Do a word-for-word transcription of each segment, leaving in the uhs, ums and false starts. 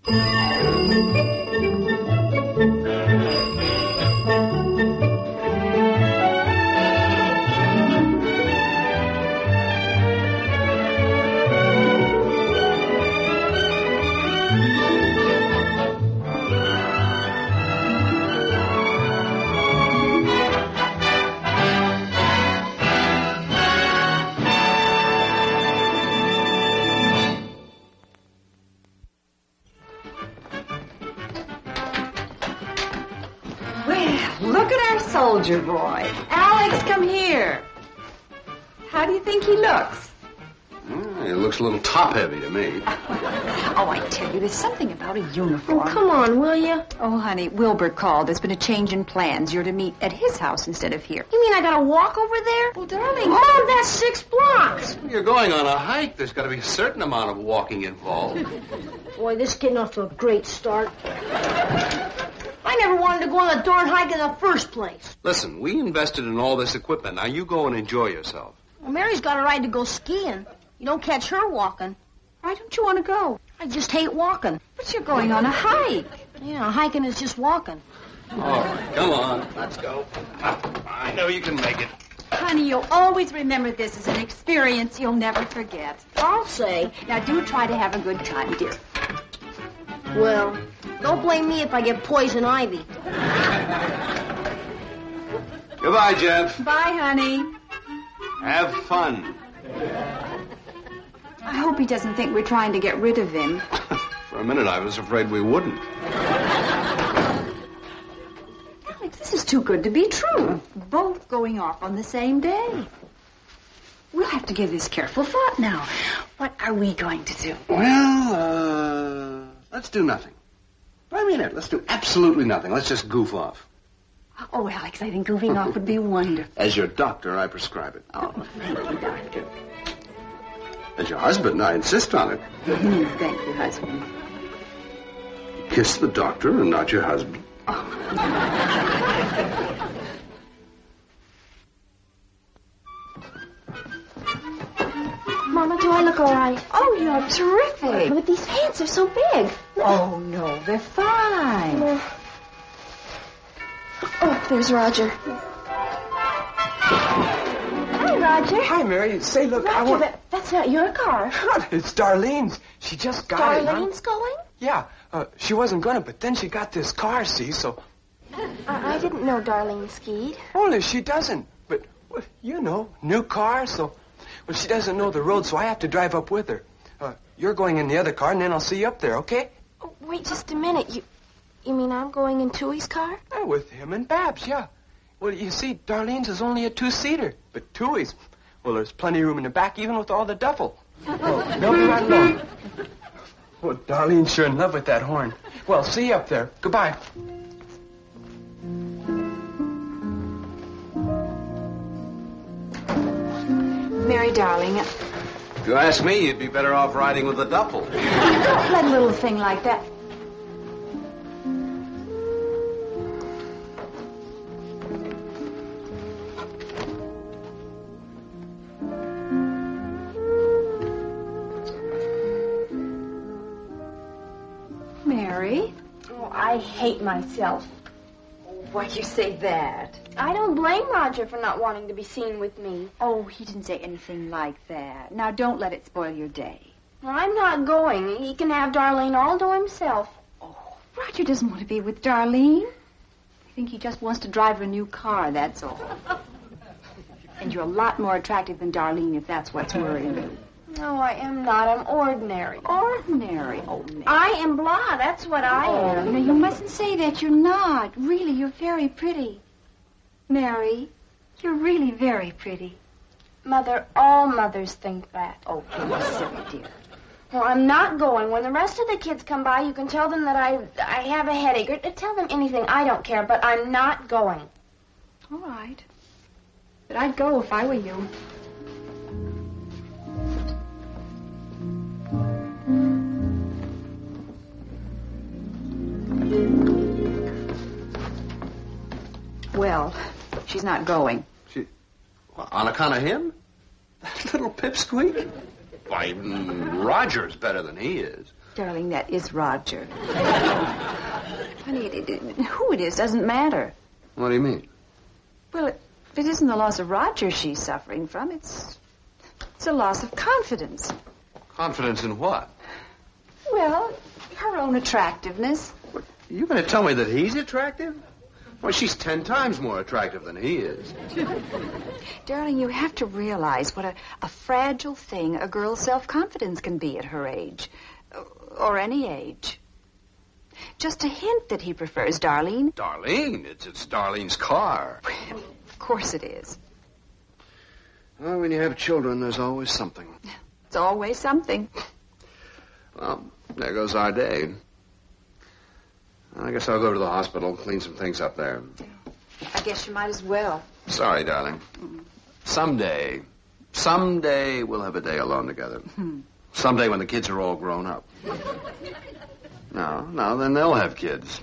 Soldier boy. Alex, come here. How do you think he looks? Mm, he looks a little top-heavy to me. Oh, I tell you, there's something about a uniform. Oh, come on, will you? Oh, honey, Wilbur called. There's been a change in plans. You're to meet at his house instead of here. You mean I gotta walk over there? Well, darling. Mom, that's six blocks. You're going on a hike. There's got to be a certain amount of walking involved. Boy, this is getting off to a great start. I never wanted to go on a darn hike in the first place. Listen, we invested in all this equipment. Now you go and enjoy yourself. Well, Mary's got a right to go skiing. You don't catch her walking. Why don't you want to go? I just hate walking. But you're going on a hike. Yeah, hiking is just walking. All right, come on. Let's go. I know you can make it. Honey, you'll always remember this as an experience you'll never forget. I'll say. Now, do try to have a good time, dear. Well, don't blame me if I get poison ivy. Goodbye, Jeff. Bye, honey. Have fun. I hope he doesn't think we're trying to get rid of him. For a minute, I was afraid we wouldn't. Alex, this is too good to be true. Both going off on the same day. We'll have to give this careful thought now. What are we going to do? Well, uh, let's do nothing. I mean it. Let's do absolutely nothing. Let's just goof off. Oh, Alex, I think goofing off would be wonderful. As your doctor, I prescribe it. Oh, thank you, doctor. As your husband, I insist on it. Thank you, husband. Kiss the doctor and not your husband. Oh. Mama, do I look all right? Oh, you're terrific. But these pants are so big. Oh, no, they're fine. No. Oh, there's Roger. Hi, Roger. Hi, Mary. Say, look, Roger, I want... that, that's not your car. It's Darlene's. She just got it. Darlene's going? Yeah. Uh, she wasn't gonna, but then she got this car, see, so... I, I didn't know Darlene skied. Only she doesn't. But, well, you know, new car, so... Well, she doesn't know the road, so I have to drive up with her. Uh, you're going in the other car, and then I'll see you up there, okay? Oh, wait just a minute. You you mean I'm going in Tooey's car? Uh, with him and Babs, yeah. Well, you see, Darlene's is only a two-seater. But Tooey's, well, there's plenty of room in the back, even with all the duffel. Oh, they'll be right along. Well, Darlene's sure in love with that horn. Well, see you up there. Goodbye. Mary, darling. If you ask me, you'd be better off riding with the duffel. Don't let a little thing like that... Mary? Oh, I hate myself. Why'd you say that? I don't blame Roger for not wanting to be seen with me. Oh, he didn't say anything like that. Now, don't let it spoil your day. Well, I'm not going. He can have Darlene all to himself. Oh, Roger doesn't want to be with Darlene. I think he just wants to drive her new car, that's all. And you're a lot more attractive than Darlene if that's what's worrying you. No, I am not. I'm ordinary. Ordinary? Oh, Mary. I am blah. That's what I Oh, am. no, you mustn't say that. You're not. Really, you're very pretty. Mary, you're really very pretty. Mother, all mothers think that. Oh, you're silly, dear. Well, I'm not going. When the rest of the kids come by, you can tell them that I I have a headache. Or tell them anything. I don't care, but I'm not going. All right. But I'd go if I were you. Well, she's not going. She... Well, on account of him? That little pipsqueak? Why, mm, Roger's better than he is. Darling, that is Roger. Honey, it, it, who it is doesn't matter. What do you mean? Well, if it isn't the loss of Roger she's suffering from, it's, it's a loss of confidence. Confidence in what? Well, her own attractiveness. What, you going to tell me that he's attractive? Well, she's ten times more attractive than he is. Darling, you have to realize what a, a fragile thing a girl's self-confidence can be at her age. Or any age. Just a hint that he prefers Darlene. Darlene? It's, it's Darlene's car. Of course it is. Well, when you have children, there's always something. It's always something. Well, there goes our day. I guess I'll go to the hospital, clean some things up there. I guess you might as well. Sorry, darling. Someday, someday we'll have a day alone together. Hmm. Someday when the kids are all grown up. No, no, then they'll have kids.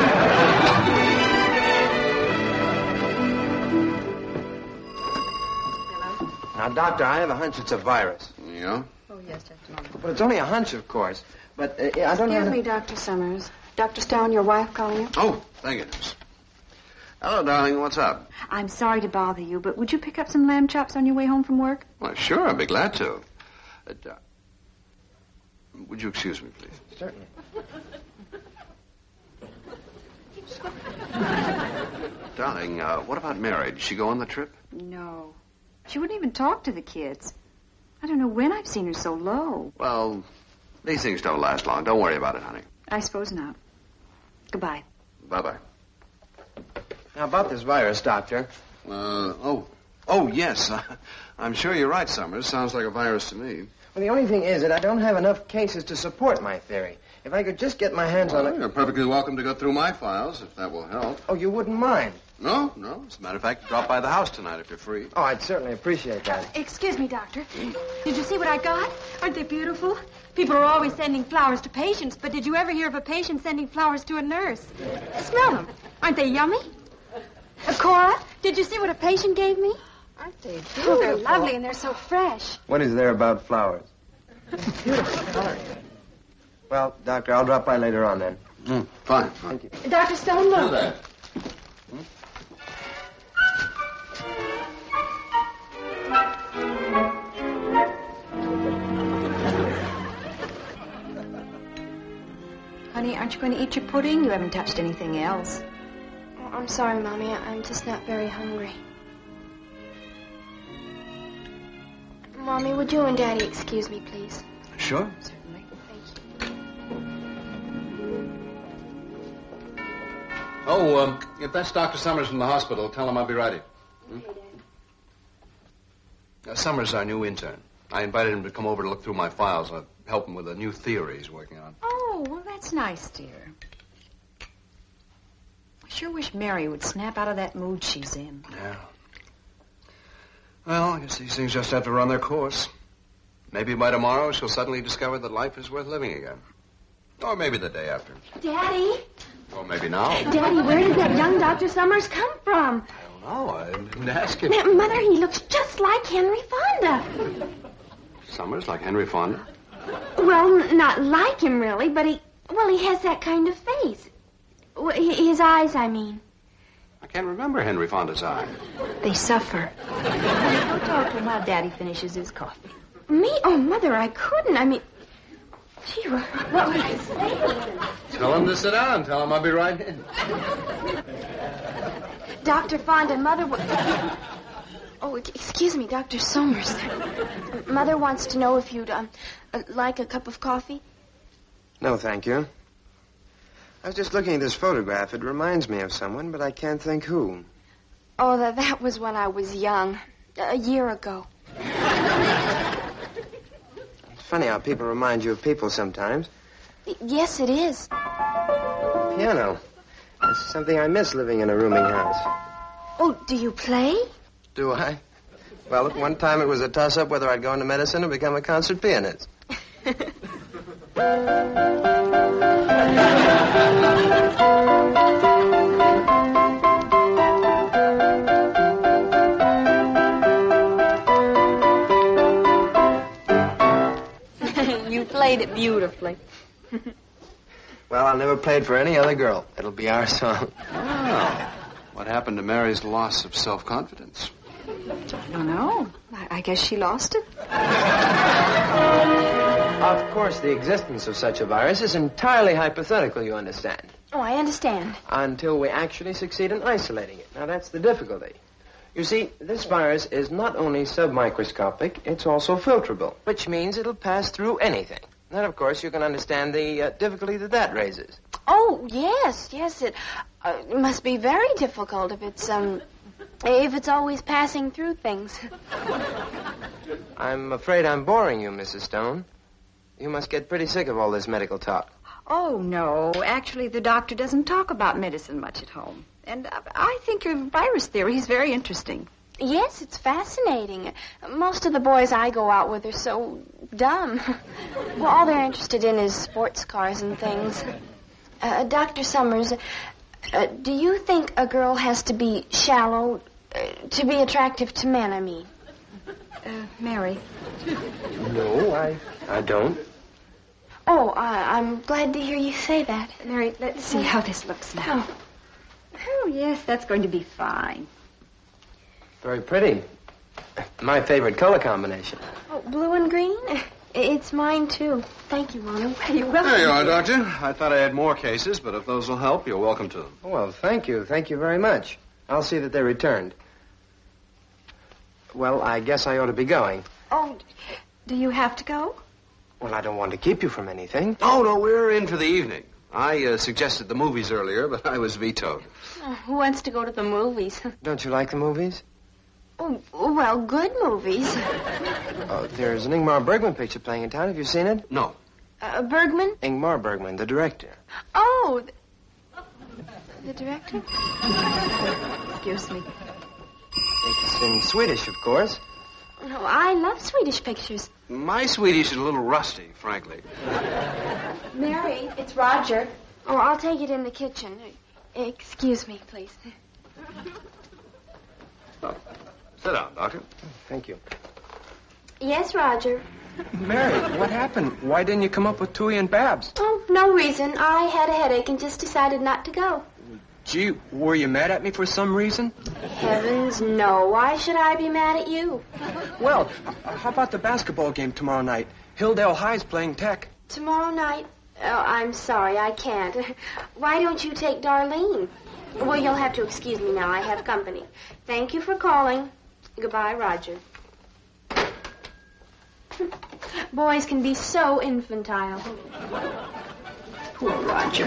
Now, Doctor, I have a hunch it's a virus. Yeah? Oh, yes, just a moment. But it's only a hunch, of course. But uh, I don't know... Excuse me, Doctor Summers. Doctor Stone, your wife calling you? Oh, thank goodness. Hello, darling. What's up? I'm sorry to bother you, but would you pick up some lamb chops on your way home from work? Well, sure, I'd be glad to. Uh, uh, would you excuse me, please? Certainly. Darling, uh, what about Mary? Did she go on the trip? No. She wouldn't even talk to the kids. I don't know when I've seen her so low. Well, these things don't last long. Don't worry about it, honey. I suppose not. Goodbye. Bye-bye. Now, about this virus, Doctor. Uh, oh. Oh, yes. I'm sure you're right, Summers. Sounds like a virus to me. Well, the only thing is that I don't have enough cases to support my theory. If I could just get my hands Well, on it... you're perfectly welcome to go through my files, if that will help. Oh, you wouldn't mind? No, no. As a matter of fact, drop by the house tonight if you're free. Oh, I'd certainly appreciate that. Excuse me, Doctor. Did you see what I got? Aren't they beautiful? People are always sending flowers to patients, but did you ever hear of a patient sending flowers to a nurse? Smell them. Aren't they yummy? Uh, Cora, did you see what a patient gave me? Aren't they Oh, they're lovely and they're so fresh. What is there about flowers? Beautiful color. Well, Doctor, I'll drop by later on then. Mm, fine, fine. Thank you. Doctor Stone, look. there. Honey, aren't you going to eat your pudding? You haven't touched anything else. Oh, I'm sorry, Mommy. I'm just not very hungry. Mommy, would you and Daddy excuse me, please? Sure. Certainly. Thank you. Oh, um, if that's Doctor Summers from the hospital, tell him I'll be ready. Hmm? Okay, Daddy. Uh, Summers is our new intern. I invited him to come over to look through my files. I'll help him with a new theory he's working on. Oh, well, that's nice, dear. I sure wish Mary would snap out of that mood she's in. Yeah. Well, I guess these things just have to run their course. Maybe by tomorrow she'll suddenly discover that life is worth living again. Or maybe the day after. Daddy? Or maybe now. Daddy, where did that young Doctor Summers come from? I don't know. I didn't ask him. Now, Mother, he looks just like Henry Fonda. Summers, like Henry Fonda? Well, n- not like him, really, but he... Well, he has that kind of face. W- hi- His eyes, I mean. I can't remember Henry Fonda's eye. They suffer. Don't talk to him while Daddy finishes his coffee. Me? Oh, Mother, I couldn't. I mean... Gee, what, what would I say? Tell him to sit down. Tell him I'll be right in. Doctor Fonda, Mother... W- oh, excuse me, Doctor Somers. Mother wants to know if you'd, um, uh, like a cup of coffee. No, thank you. I was just looking at this photograph. It reminds me of someone, but I can't think who. Oh, that, that was when I was young. A year ago. It's funny how people remind you of people sometimes. Y- Yes, it is. Piano. It's something I miss living in a rooming house. Oh, do you play? Do I? Well, at one time it was a toss-up whether I'd go into medicine or become a concert pianist. You played it beautifully. Well, I'll never play it for any other girl. It'll be our song. Oh. What happened to Mary's loss of self-confidence? I don't know. I, I guess she lost it. Of course, the existence of such a virus is entirely hypothetical, you understand. Oh, I understand. Until we actually succeed in isolating it. Now, that's the difficulty. You see, this virus is not only submicroscopic, it's also filterable, which means it'll pass through anything. Then, of course, you can understand the uh, difficulty that that raises. Oh, yes, yes. It, uh, it must be very difficult if it's, um, if it's always passing through things. I'm afraid I'm boring you, Missus Stone. You must get pretty sick of all this medical talk. Oh, no. Actually, the doctor doesn't talk about medicine much at home. And uh, I think your virus theory is very interesting. Yes, it's fascinating. Most of the boys I go out with are so dumb. Well, all they're interested in is sports cars and things. Uh, Doctor Summers, uh, do you think a girl has to be shallow uh, to be attractive to men, I mean? Uh, Mary. No, I, I don't. Oh, I, I'm glad to hear you say that. Mary, let's see how this looks now. Oh, yes, that's going to be fine. Very pretty. My favorite color combination. Oh, blue and green? It's mine, too. Thank you, Mona. You're welcome. There you are, Doctor. I thought I had more cases, but if those will help, you're welcome to them. Well, thank you. Thank you very much. I'll see that they're returned. Well, I guess I ought to be going. Oh, do you have to go? Well, I don't want to keep you from anything. Oh, no, we're in for the evening. I uh, suggested the movies earlier, but I was vetoed. Oh, who wants to go to the movies? Don't you like the movies? Oh, well, good movies. Oh, there's an Ingmar Bergman picture playing in town. Have you seen it? No. Uh, Bergman? Ingmar Bergman, the director. Oh, the, the director? Excuse me. It's in Swedish, of course. No, I love Swedish pictures. My Swedish is a little rusty, frankly. Mary, it's Roger. Oh, I'll take it in the kitchen. Excuse me, please. Oh. Sit down, Doctor. Thank you. Yes, Roger. Mary, what happened? Why didn't you come up with Tui and Babs? Oh, no reason. I had a headache and just decided not to go. Gee, were you mad at me for some reason? Heavens, no. Why should I be mad at you? Well, how about the basketball game tomorrow night? Hilldale High's playing Tech. Tomorrow night? Oh, I'm sorry, I can't. Why don't you take Darlene? Well, you'll have to excuse me now. I have company. Thank you for calling. Goodbye, Roger. Boys can be so infantile. Poor Roger.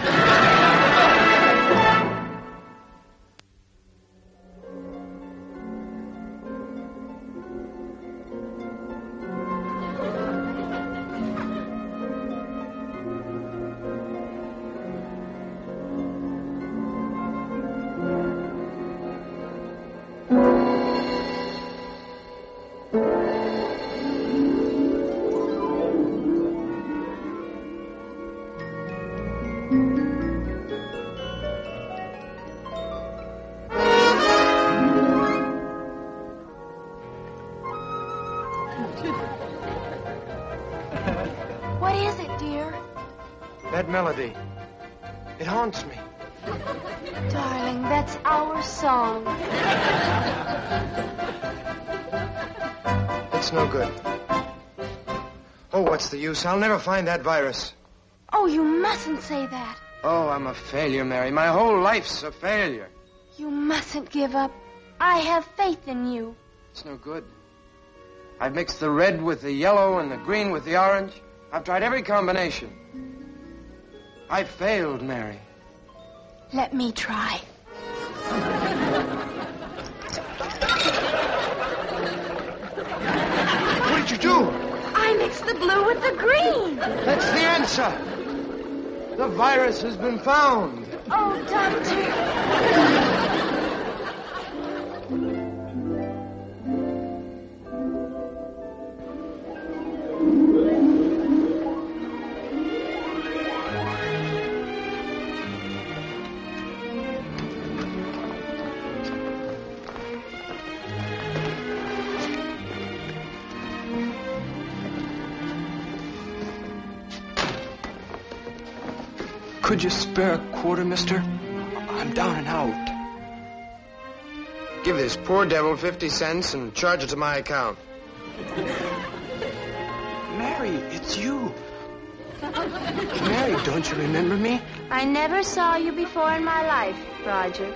What is it, dear? That melody. It haunts me. Darling, that's our song. It's no good. Oh, what's the use? I'll never find that virus. Oh, you mustn't say that. Oh, I'm a failure, Mary. My whole life's a failure. You mustn't give up. I have faith in you. It's no good. I've mixed the red with the yellow and the green with the orange. I've tried every combination. I've failed, Mary. Let me try. What did you do? I mixed the blue with the green. That's the answer. The virus has been found. Oh, Doctor. Could you spare a quarter, mister? I'm down and out. Give this poor devil fifty cents and charge it to my account. Mary, it's you. Mary, don't you remember me? I never saw you before in my life, Roger.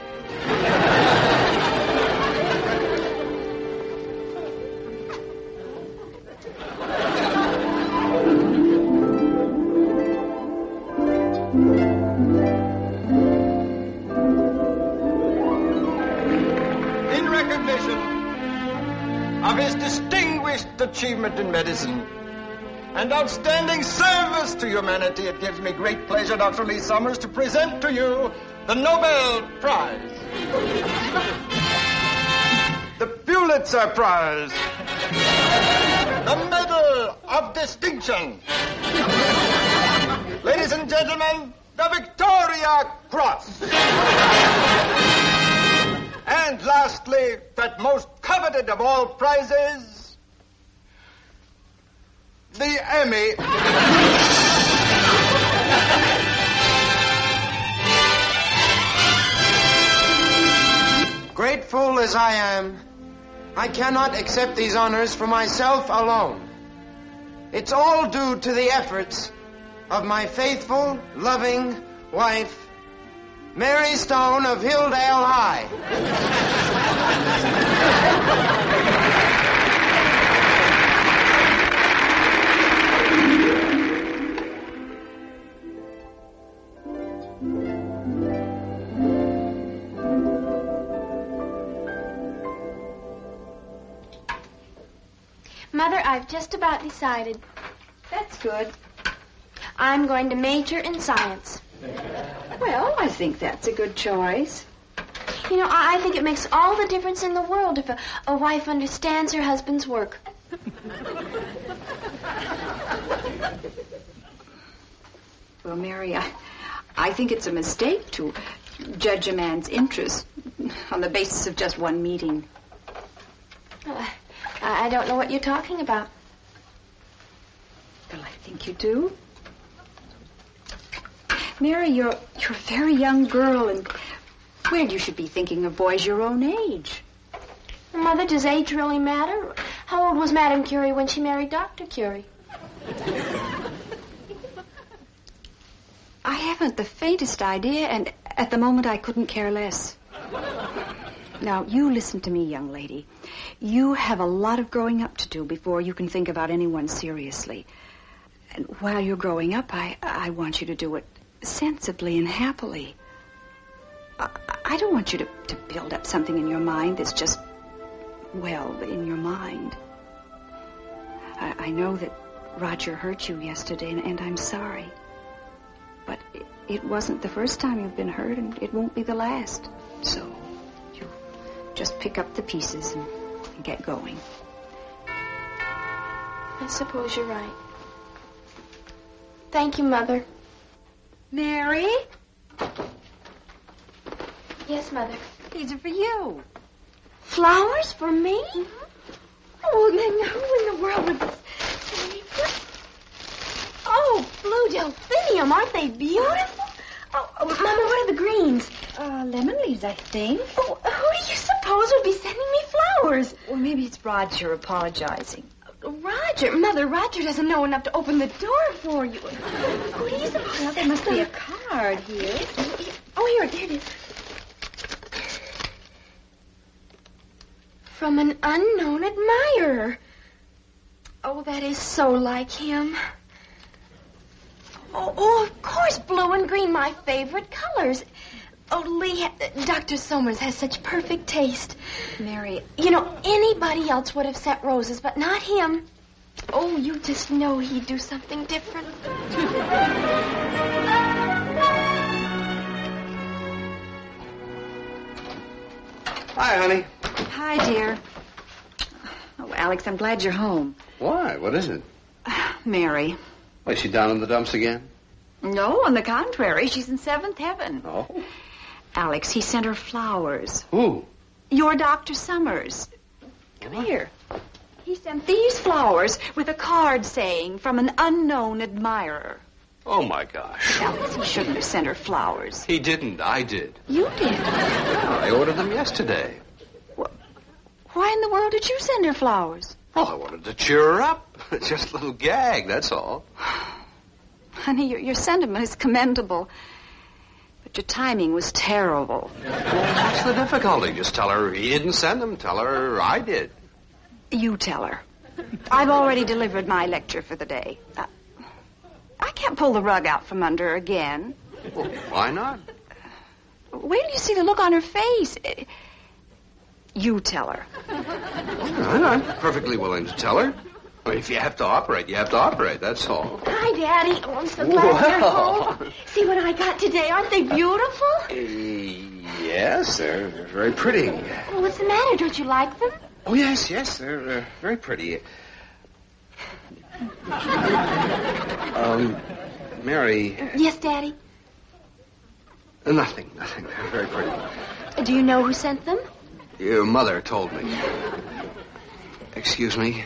In recognition of his distinguished achievement in medicine and outstanding service to humanity, it gives me great pleasure, Doctor Lee Summers, to present to you the Nobel Prize. The Pulitzer Prize. The Medal of Distinction. Ladies and gentlemen, the Victoria Cross. And lastly, that most coveted of all prizes, the Emmy. Grateful as I am, I cannot accept these honors for myself alone. It's all due to the efforts of my faithful, loving wife, Mary Stone of Hilldale High. Mother, I've just about decided. That's good. I'm going to major in science. Well, I think that's a good choice. You know, I, I think it makes all the difference in the world if a, a wife understands her husband's work. Well, Mary, I, I think it's a mistake to judge a man's interest on the basis of just one meeting. Uh, I don't know what you're talking about. Well, I think you do. Mary, you're you're a very young girl, and well, you should be thinking of boys your own age. Mother, does age really matter? How old was Madame Curie when she married Doctor Curie? I haven't the faintest idea, and at the moment I couldn't care less. Now, you listen to me, young lady. You have a lot of growing up to do before you can think about anyone seriously. And while you're growing up, I, I want you to do it sensibly and happily. I, I don't want you to, to build up something in your mind that's just, well, in your mind. I, I know that Roger hurt you yesterday, and, and I'm sorry. But it, it wasn't the first time you've been hurt, and it won't be the last. So you just pick up the pieces and, and get going. I suppose you're right. Thank you, Mother. Mary? Yes, Mother. These are for you. Flowers for me? Mm-hmm. Oh, then who in the world would this... Oh, blue delphinium. Aren't they beautiful? Oh, oh, Mama, what are the greens? Uh, lemon leaves, I think. Oh, who do you suppose would be sending me flowers? Well, maybe it's Roger apologizing. Roger, Mother, Roger doesn't know enough to open the door for you. Who do you suppose? Well, there must be a card here. Oh, here, here it is. From an unknown admirer. Oh, that is so like him. Oh, oh, of course, blue and green, my favorite colors. Oh, Lee, Doctor Somers has such perfect taste. Mary, you know, anybody else would have sent roses, but not him. Oh, you just know he'd do something different. Hi, honey. Hi, dear. Oh, Alex, I'm glad you're home. Why? What is it? Mary. Was she down in the dumps again? No, on the contrary, she's in seventh heaven. Oh. Alex, he sent her flowers. Who? Your Doctor Summers. Come what? Here. He sent these flowers with a card saying, from an unknown admirer. Oh, my gosh. Alex, he shouldn't have sent her flowers. He didn't. I did. You did? Yeah, I ordered them yesterday. Why in the world did you send her flowers? Oh, I wanted to cheer her up. Just a little gag, that's all. Honey, your, your sentiment is commendable. But your timing was terrible. What's the difficulty? Just tell her he didn't send them. Tell her I did. You tell her. I've already delivered my lecture for the day. Uh, I can't pull the rug out from under her again. Well, why not? Wait till you see the look on her face. You tell her. Well, I'm perfectly willing to tell her. Well, if you have to operate, you have to operate, that's all. Hi, Daddy. Oh, I'm so glad you're home. See what I got today. Aren't they beautiful? Uh, yes, they're very pretty. Well, what's the matter? Don't you like them? Oh, yes, yes, they're uh, very pretty. um, Mary... Yes, Daddy? Uh, nothing, nothing. They're very pretty. Do you know who sent them? Your mother told me. Excuse me.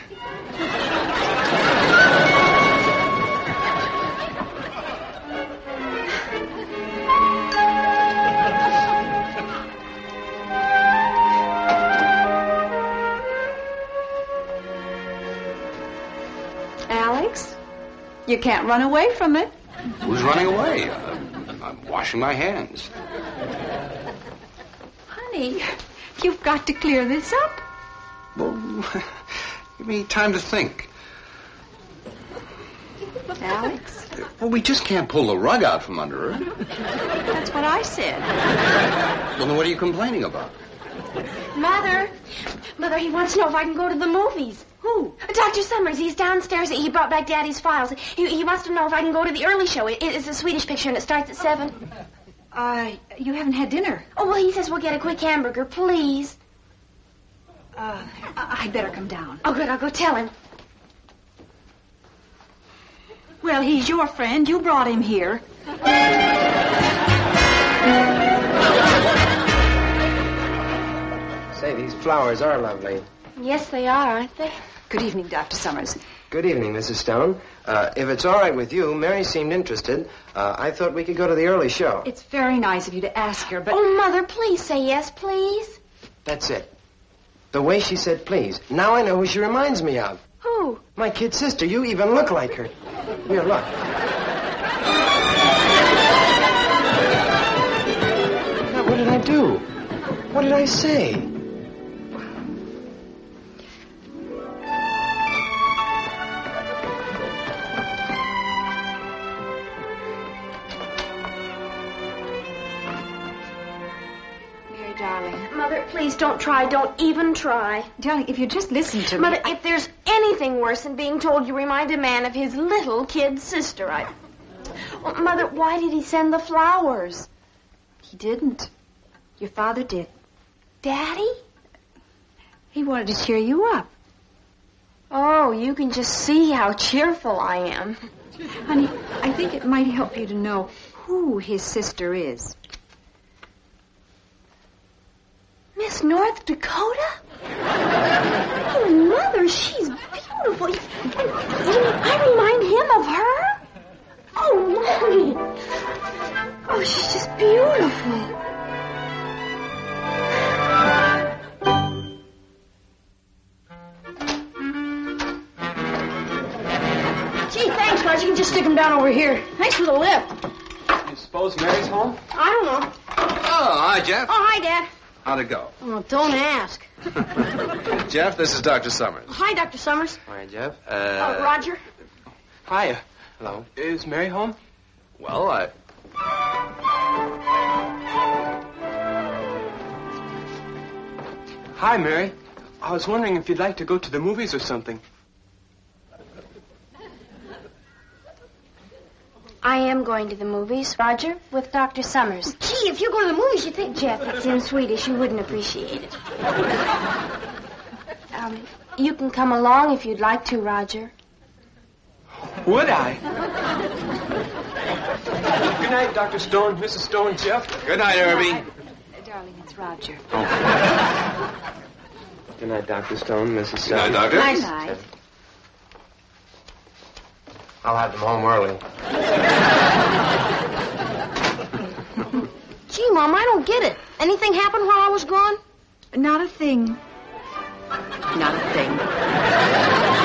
Alex, you can't run away from it. Who's running away? Uh, I'm washing my hands. Honey, you've got to clear this up. Well, give me time to think. Alex? Well, we just can't pull the rug out from under her. That's what I said. Well, then what are you complaining about? Mother. Mother, he wants to know if I can go to the movies. Who? Doctor Summers. He's downstairs. He brought back Daddy's files. He, he wants to know if I can go to the early show. It, it's a Swedish picture, and it starts at seven. Uh, you haven't had dinner. Oh, well, he says we'll get a quick hamburger, please. Uh, I- I'd better come down. Oh, good. I'll go tell him. Well, he's your friend. You brought him here. Say, these flowers are lovely. Yes, they are, aren't they? Good evening, Doctor Summers. Good evening, Missus Stone. Uh, if it's all right with you, Mary seemed interested. Uh, I thought we could go to the early show. It's very nice of you to ask her, but... Oh, Mother, please say yes, please. That's it. The way she said please. Now I know who she reminds me of. Who? My kid sister. You even look like her. Here, look. Now, what did I do? What did I say? Mother, please don't try. Don't even try. Darling, if you just listen to Mother, me... I... if there's anything worse than being told you remind a man of his little kid sister, I... Oh, Mother, why did he send the flowers? He didn't. Your father did. Daddy? He wanted to cheer you up. Oh, you can just see how cheerful I am. Honey, I think it might help you to know who his sister is. Miss North Dakota? Oh, Mother, she's beautiful. You, you mean I remind him of her? Oh, Mommy. Oh, she's just beautiful. Gee, thanks, Bud. You can just stick them down over here. Thanks for the lift. You suppose Mary's home? I don't know. Oh, hi, Jeff. Oh, hi, Dad. How'd it go? Oh, don't ask. Jeff, this is Doctor Summers. Hi, Doctor Summers. All right, Jeff. Uh, Uh, Roger. Hiya. Hello. Is Mary home? Well, I... Hi, Mary. I was wondering if you'd like to go to the movies or something. I am going to the movies, Roger, with Doctor Summers. Gee, if you go to the movies, you think... Jeff, it's in Swedish. You wouldn't appreciate it. Um, you can come along if you'd like to, Roger. Would I? Good night, Doctor Stone, Missus Stone, Jeff. Good night, Irving. Uh, darling, it's Roger. Good night, Doctor Stone, Missus Good night, Stone. Doctor. Good night. I'll have them home early. Gee, Mom, I don't get it. Anything happened while I was gone? Not a thing. Not a thing.